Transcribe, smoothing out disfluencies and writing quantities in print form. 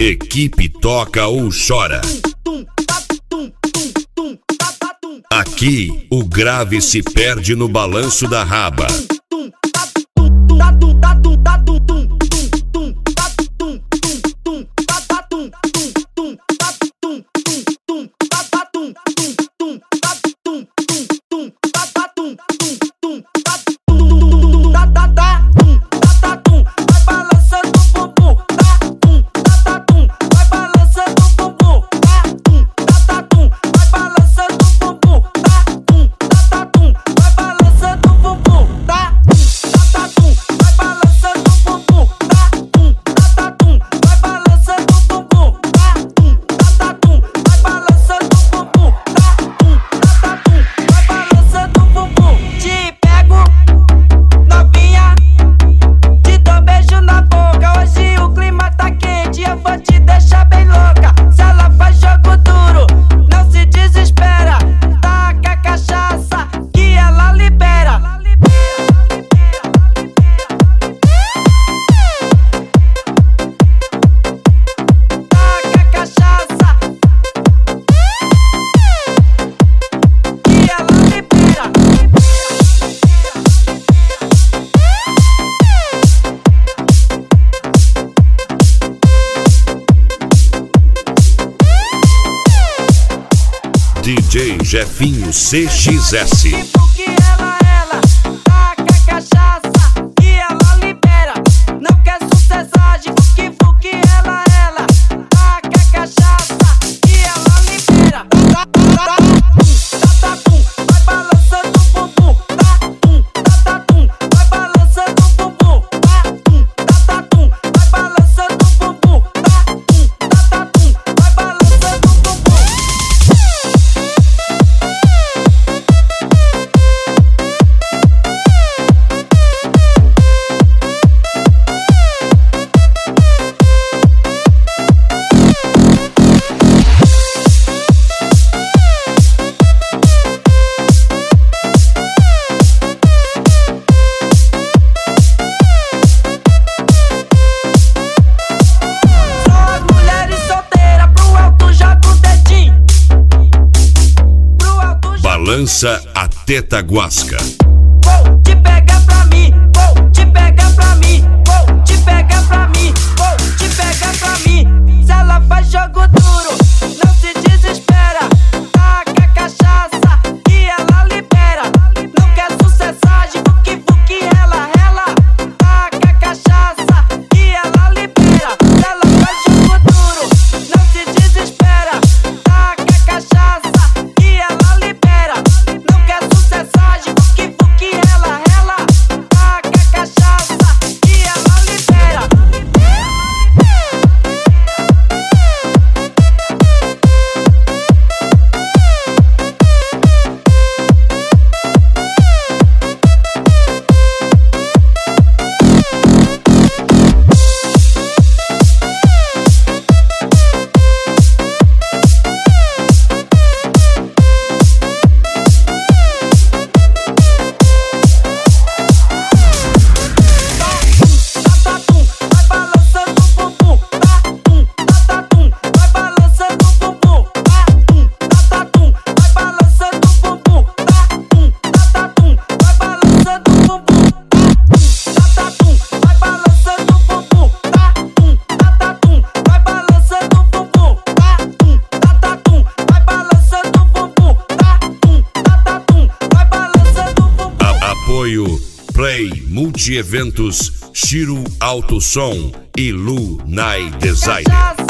Equipe toca ou chora. Aqui, o grave se perde no balanço da raba. DJ Jefinho CXS. Balança a teta guasca. Vou te pegar pra mim, vou te pegar pra mim, vou te pegar pra mim, vou te pegar pra mim. Se ela faz jogo duro, não se desespera. Taca cachaça e ela libera. Não quer sucessagem, vuki ela rela. Taca cachaça e ela libera. Se ela faz jogo duro, não se desespera. Taca cachaça e ela libera. Não quer sucessagem, vuki ela rela. Taca cachaça e ela libera. Apoio Play Multi Eventos, Shiro Alto Som e Lu Nai Designer.